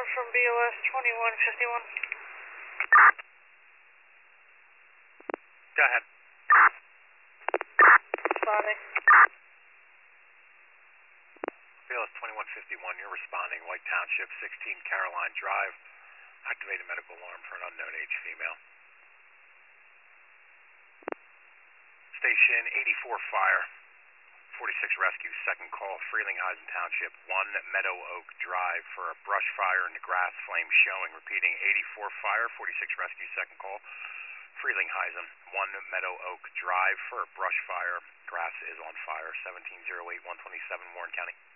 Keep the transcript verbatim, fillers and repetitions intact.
alarm from B O S twenty-one fifty-one. Go ahead. Responding. B O S twenty-one fifty-one, you're responding. White Township, sixteen Caroline Drive. Activated medical alarm for an unknown age female. Station eighty-four Fire, forty-six Rescue, second call, Frelinghuysen Township, one Meadow Oak Drive for a brush fire and the grass flame showing. Repeating, eighty-four Fire, forty-six Rescue, second call, Frelinghuysen, one Meadow Oak Drive for a brush fire. Grass is on fire. seventeen oh eight, one twenty-seven, Warren County.